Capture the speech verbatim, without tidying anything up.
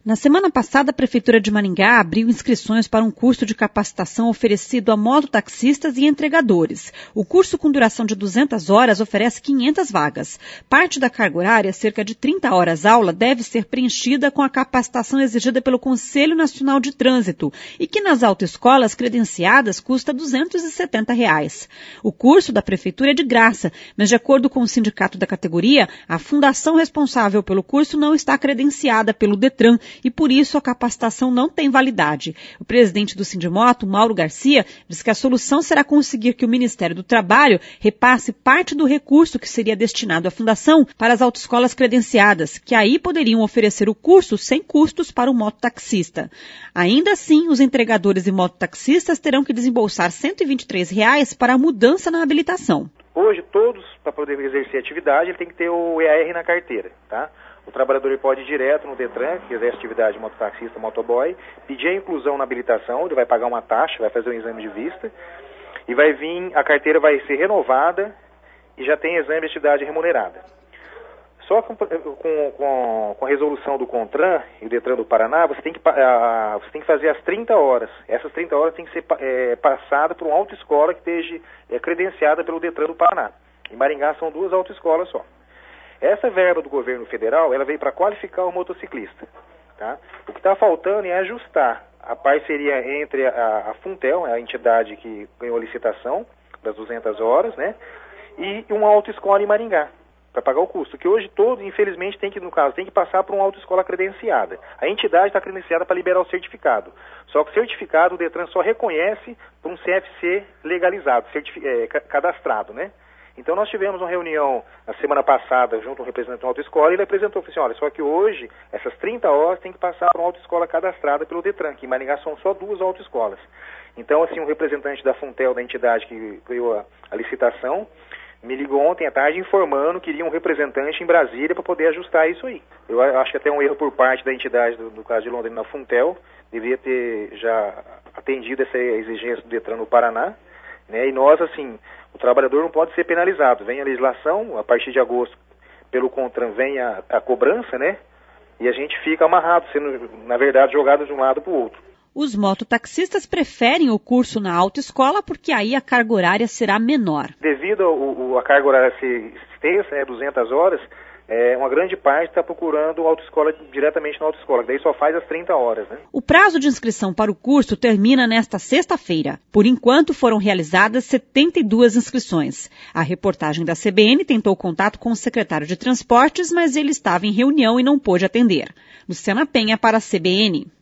Na semana passada, a Prefeitura de Maringá abriu inscrições para um curso de capacitação oferecido a mototaxistas e entregadores. O curso, com duração de duzentas horas, oferece quinhentas vagas. Parte da carga horária, cerca de trinta horas aula, deve ser preenchida com a capacitação exigida pelo Conselho Nacional de Trânsito e que nas autoescolas credenciadas custa duzentos e setenta reais. O curso da Prefeitura é de graça, mas de acordo com o sindicato da categoria, a fundação responsável pelo curso não está credenciada pelo Detran e por isso a capacitação não tem validade. O presidente do Sindimoto, Mauro Garcia, diz que a solução será conseguir que o Ministério do Trabalho repasse parte do recurso que seria destinado à fundação para as autoescolas credenciadas, que aí poderiam oferecer o curso sem custos para o mototaxista. Ainda assim, os entregadores e mototaxistas terão que desembolsar cento e vinte e três reais para a mudança na habilitação. Hoje, todos, para poder exercer atividade, ele tem que ter o E A R na carteira, tá? O trabalhador ele pode ir direto no Detran, que exerce atividade de mototaxista, motoboy, pedir a inclusão na habilitação, ele vai pagar uma taxa, vai fazer um exame de vista, e vai vir, a carteira vai ser renovada e já tem exame de atividade remunerada. Só com, com, com, com a resolução do CONTRAN e o Detran do Paraná, você tem que, a, você tem que fazer as trinta horas. Essas trinta horas tem que ser é, passadas por uma autoescola que esteja é, credenciada pelo Detran do Paraná. Em Maringá são duas autoescolas só. Essa verba do governo federal, ela veio para qualificar o motociclista. Tá? O que está faltando é ajustar a parceria entre a, a Funtel, a entidade que ganhou a licitação das duzentas horas, né, e uma autoescola em Maringá, para pagar o custo. Que hoje todos, infelizmente, tem que, no caso, tem que passar por uma autoescola credenciada. A entidade está credenciada para liberar o certificado. Só que o certificado o Detran só reconhece por um C F C legalizado, é, cadastrado, né? Então nós tivemos uma reunião na semana passada junto a um representante da autoescola e ele apresentou, falou assim, olha, só que hoje essas trinta horas tem que passar por uma autoescola cadastrada pelo Detran, que em Maringá são só duas autoescolas. Então, assim, um representante da Funtel, da entidade que ganhou a, a licitação, me ligou ontem à tarde informando que iria um representante em Brasília para poder ajustar isso aí. Eu acho que até um erro por parte da entidade, do, do caso de Londrina, na Funtel, deveria ter já atendido essa exigência do Detran no Paraná, né? E nós, assim, o trabalhador não pode ser penalizado. Vem a legislação, a partir de agosto, pelo CONTRAN, vem a, a cobrança, né? E a gente fica amarrado, sendo, na verdade, jogado de um lado para o outro. Os mototaxistas preferem o curso na autoescola porque aí a carga horária será menor. Devido à carga horária ser extensa, né, duzentas horas, é, uma grande parte está procurando autoescola diretamente na autoescola, que daí só faz as trinta horas, né? O prazo de inscrição para o curso termina nesta sexta-feira. Por enquanto, foram realizadas setenta e duas inscrições. A reportagem da C B N tentou contato com o secretário de Transportes, mas ele estava em reunião e não pôde atender. Luciana Penha para a C B N.